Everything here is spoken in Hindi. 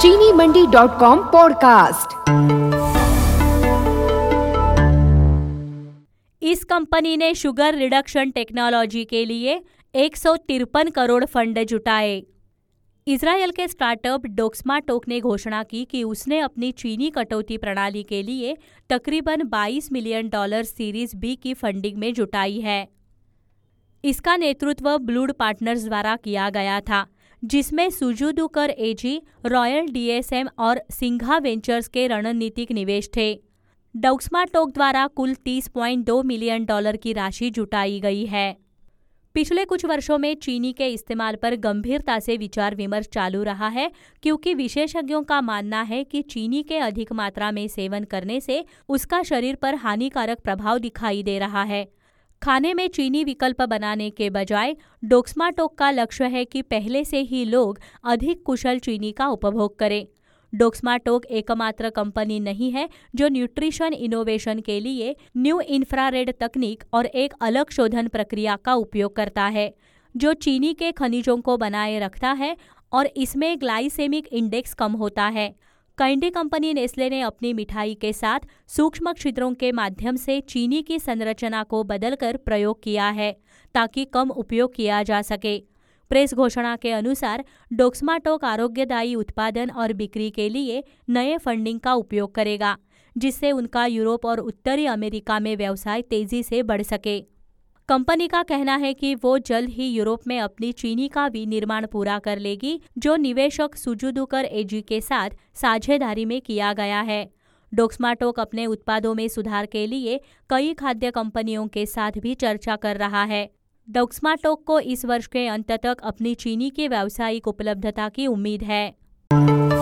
चीनी मंडी.com पॉडकास्ट। इस कंपनी ने शुगर रिडक्शन टेक्नोलॉजी के लिए 153 करोड़ फंड जुटाए। इजरायल के स्टार्टअप डोक्समाटोक ने घोषणा की कि उसने अपनी चीनी कटौती प्रणाली के लिए तकरीबन $22 मिलियन सीरीज बी की फंडिंग में जुटाई है। इसका नेतृत्व ब्लूड पार्टनर्स द्वारा किया गया था, जिसमें सुजुदुकर एजी, रॉयल डीएसएम और सिंघा वेंचर्स के रणनीतिक निवेश थे। डोक्समाटोक द्वारा कुल $30.2 मिलियन की राशि जुटाई गई है। पिछले कुछ वर्षों में चीनी के इस्तेमाल पर गंभीरता से विचार विमर्श चालू रहा है, क्योंकि विशेषज्ञों का मानना है कि चीनी के अधिक मात्रा में सेवन करने से उसका शरीर पर हानिकारक प्रभाव दिखाई दे रहा है। खाने में चीनी विकल्प बनाने के बजाय डोक्समाटोक का लक्ष्य है कि पहले से ही लोग अधिक कुशल चीनी का उपभोग करें। डोक्समाटोक एकमात्र कंपनी नहीं है जो न्यूट्रिशन इनोवेशन के लिए न्यू इंफ्रारेड तकनीक और एक अलग शोधन प्रक्रिया का उपयोग करता है, जो चीनी के खनिजों को बनाए रखता है और इसमें ग्लाइसेमिक इंडेक्स कम होता है। कैंडी कंपनी नेस्ले ने अपनी मिठाई के साथ सूक्ष्म छिद्रों के माध्यम से चीनी की संरचना को बदलकर प्रयोग किया है, ताकि कम उपयोग किया जा सके। प्रेस घोषणा के अनुसार डोक्समाटोक आरोग्यदायी उत्पादन और बिक्री के लिए नए फंडिंग का उपयोग करेगा, जिससे उनका यूरोप और उत्तरी अमेरिका में व्यवसाय तेजी से बढ़ सके। कंपनी का कहना है कि वो जल्द ही यूरोप में अपनी चीनी का विनिर्माण पूरा कर लेगी, जो निवेशक सुजुदुकर एजी के साथ साझेदारी में किया गया है। डोक्समाटोक अपने उत्पादों में सुधार के लिए कई खाद्य कंपनियों के साथ भी चर्चा कर रहा है। डोक्समाटोक को इस वर्ष के अंत तक अपनी चीनी की व्यावसायिक उपलब्धता की उम्मीद है।